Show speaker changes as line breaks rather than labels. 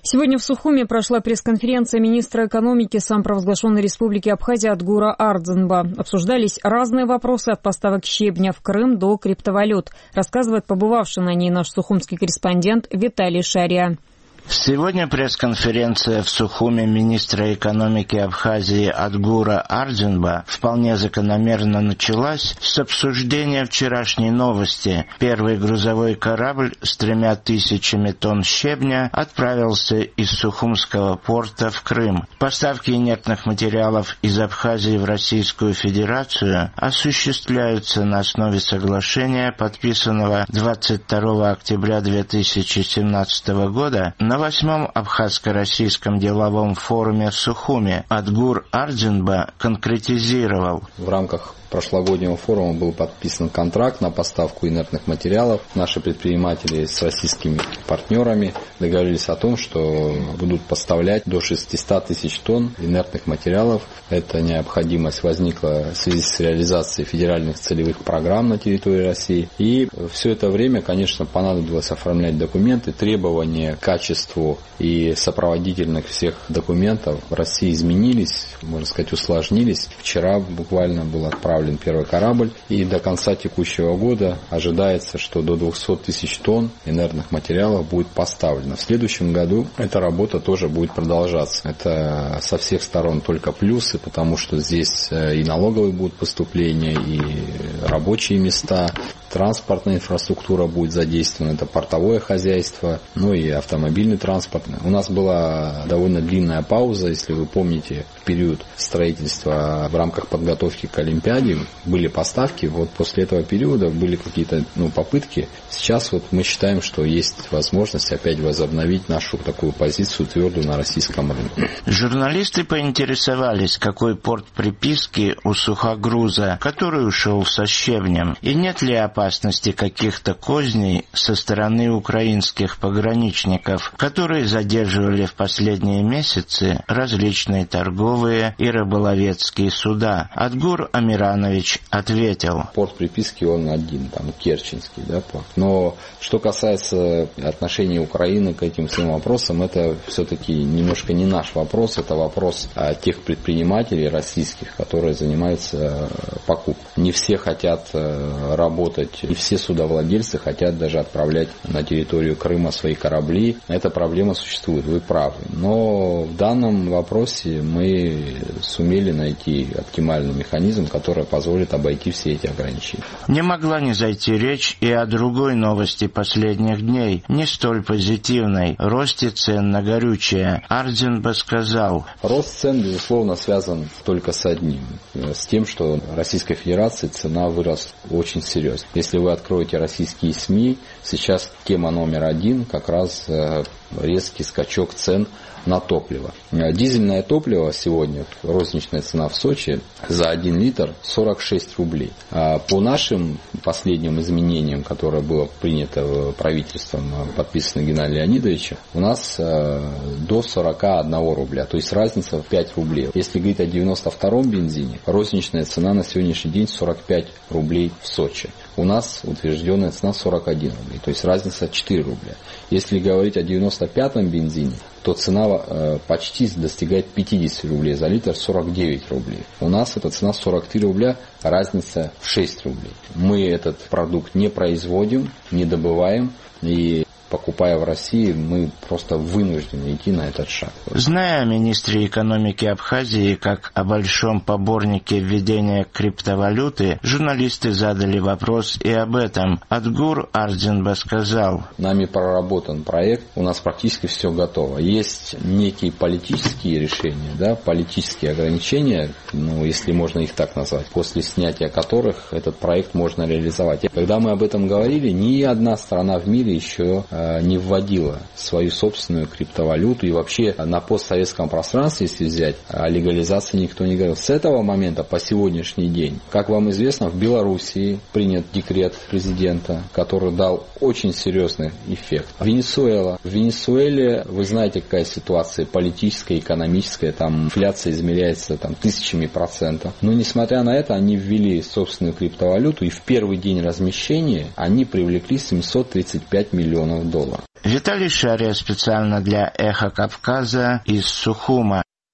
Сегодня в Сухуми прошла пресс-конференция министра экономики самопровозглашенной республики Абхазия Адгура Ардзинба. Обсуждались разные вопросы от поставок щебня в Крым до криптовалют, рассказывает побывавший на ней наш сухумский корреспондент Виталий Шария.
Сегодня пресс-конференция в Сухуми министра экономики Абхазии Адгура Ардзинба вполне закономерно началась с обсуждения вчерашней новости. Первый грузовой корабль с 3000 тонн щебня отправился из Сухумского порта в Крым. Поставки инертных материалов из Абхазии в Российскую Федерацию осуществляются на основе соглашения, подписанного 22 октября 2017 года на 8-м Абхазско-Российском деловом форуме в Сухуми. Адгур Ардзинба конкретизировал.
В рамках прошлогоднего форума был подписан контракт на поставку инертных материалов. Наши предприниматели с российскими партнерами договорились о том, что будут поставлять до 600 тысяч тонн инертных материалов. Эта необходимость возникла в связи с реализацией федеральных целевых программ на территории России. И все это время, конечно, понадобилось оформлять документы. Требования к качеству и сопроводительных всех документов в России изменились, можно сказать, усложнились. Вчера буквально был отправлен первый корабль, и до конца текущего года ожидается, что до 200 тысяч тонн инертных материалов будет поставлено. В следующем году эта работа тоже будет продолжаться. Это со всех сторон только плюсы, потому что здесь и налоговые будут поступления, и рабочие места, транспортная инфраструктура будет задействована, это портовое хозяйство, ну и автомобильный транспорт. У нас была довольно длинная пауза, если вы помните, в период строительства в рамках подготовки к Олимпиаде были поставки, вот после этого периода были какие-то попытки. Сейчас вот мы считаем, что есть возможность опять возобновить нашу такую позицию твердую на российском рынке.
Журналисты поинтересовались, какой порт приписки у сухогруза, который ушел со щебнем, и нет ли опасности каких-то козней со стороны украинских пограничников, которые задерживали в последние месяцы различные торговые и рыболовецкие суда. Адгур Амиранович ответил.
Порт приписки он один, там Керченский, порт. Но что касается отношения Украины к этим всем вопросам, это все-таки немножко не наш вопрос, это вопрос тех предпринимателей российских, которые занимаются покупкой. Не все хотят работать, не все судовладельцы хотят даже отправлять на территорию Крыма свои корабли. Эта проблема существует, вы правы. Но в данном вопросе мы сумели найти оптимальный механизм, который позволит обойти все эти ограничения.
Не могла не зайти речь и о другой новости последних дней, не столь позитивной, росте цен на горючее. Ардзинба сказал.
Рост цен, безусловно, связан только с одним, с тем, что в Российской Федерации цена выросла очень серьезно. Если вы откроете российские СМИ, сейчас тема номер один как раз резкий скачок цен на топливо. Дизельное топливо сегодня, розничная цена в Сочи за 1 литр 46 рублей. По нашим последним изменениям, которое было принято правительством, подписано Геннадием Леонидовичем, у нас до 41 рубля, то есть разница в 5 рублей. Если говорить о 92-м бензине, розничная цена на сегодняшний день 45 рублей в Сочи. У нас утвержденная цена 41 рублей, то есть разница 4 рубля. Если говорить о 95-м бензине, то цена почти достигает 50 рублей за литр, 49 рублей. У нас эта цена 43 рубля, разница в 6 рублей. Мы этот продукт не производим, не добываем, и покупая в России, мы просто вынуждены идти на этот шаг.
Зная о министре экономики Абхазии как о большом поборнике введения криптовалюты, журналисты задали вопрос и об этом. Адгур Ардзинба сказал.
Нами проработан проект, у нас практически все готово. Есть некие политические решения, политические ограничения, если можно их так назвать, после снятия которых этот проект можно реализовать. Когда мы об этом говорили, ни одна страна в мире еще не вводила свою собственную криптовалюту, и вообще на постсоветском пространстве, если взять, о легализации никто не говорил. С этого момента по сегодняшний день, как вам известно, в Белоруссии принят декрет президента, который дал очень серьезный эффект. Венесуэла. В Венесуэле, вы знаете, какая ситуация политическая, экономическая, там инфляция измеряется тысячами %. Но несмотря на это, они ввели собственную криптовалюту, и в первый день размещения они привлекли $735 миллионов. долларов.
Виталий Шария специально для «Эхо Кавказа» из Сухума.